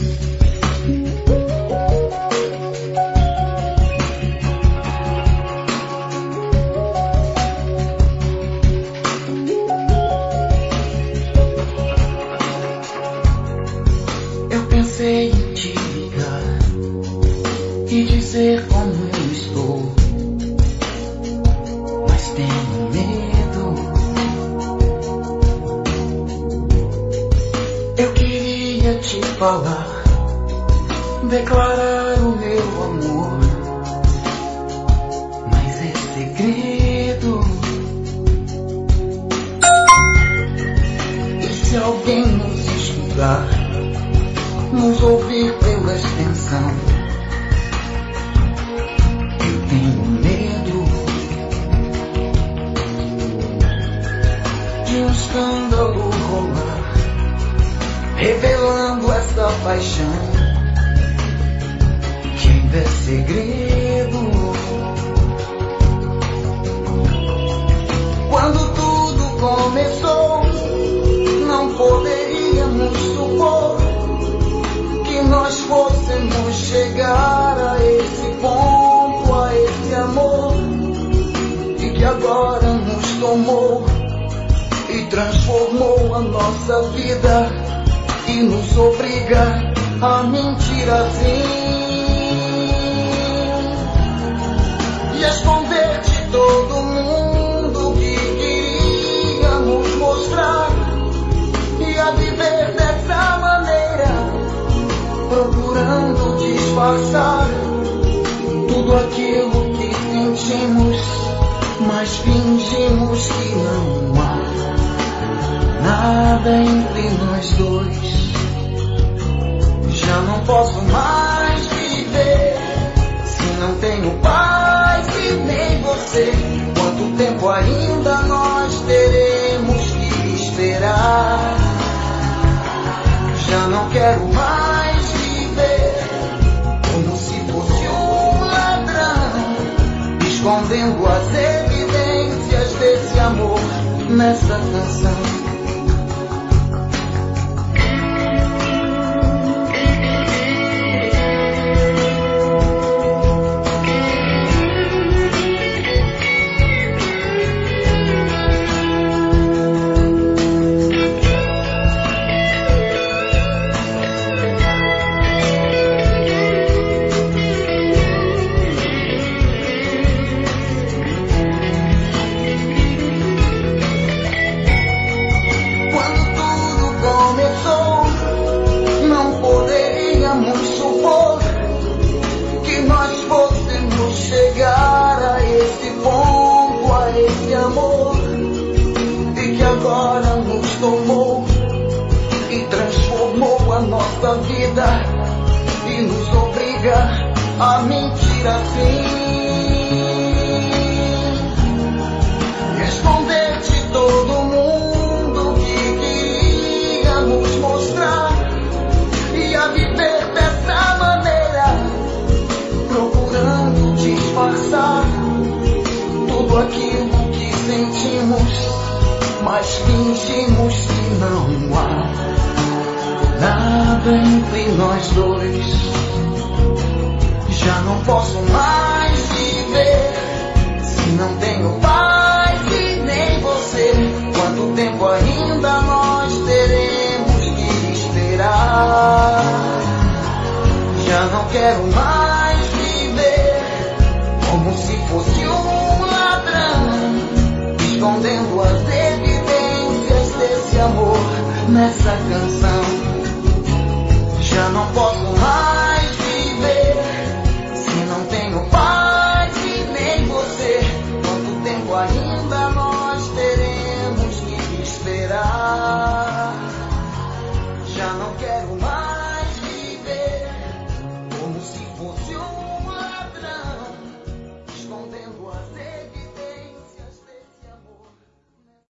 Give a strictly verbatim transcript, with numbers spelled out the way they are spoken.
Pensei em te ligar e dizer como eu estou, mas tenho medo. Eu queria te falar, declarar o meu amor, mas é segredo. E se alguém nos escutar, nos ouvir pela extensão, eu tenho medo de um escândalo rolar, revelando essa paixão que ainda é segredo. Quando tudo começou, não poderíamos supor que nós fôssemos chegar a esse ponto, a esse amor, e que agora nos tomou e transformou a nossa vida e nos obriga a mentir assim e esconder de todo mundo que queríamos mostrar e a viver dessa maneira, procurando disfarçar tudo aquilo que sentimos, mas fingimos que não há nada entre nós dois. Já não posso mais viver se não tenho paz e nem você. Quanto tempo ainda nós teremos que esperar? Já não quero mais como se fosse um ladrão, escondendo as evidências desse amor nessa canção. Nossa vida e nos obriga a mentir assim, esconder de todo mundo que queríamos mostrar e a viver dessa maneira, procurando disfarçar tudo aquilo que sentimos, mas fingimos que não há nada entre nós dois. Já não posso mais viver se não tenho paz e nem você. Quanto tempo ainda nós teremos que esperar? Já não quero mais viver como se fosse um ladrão, escondendo as evidências desse amor nessa canção. Já não posso mais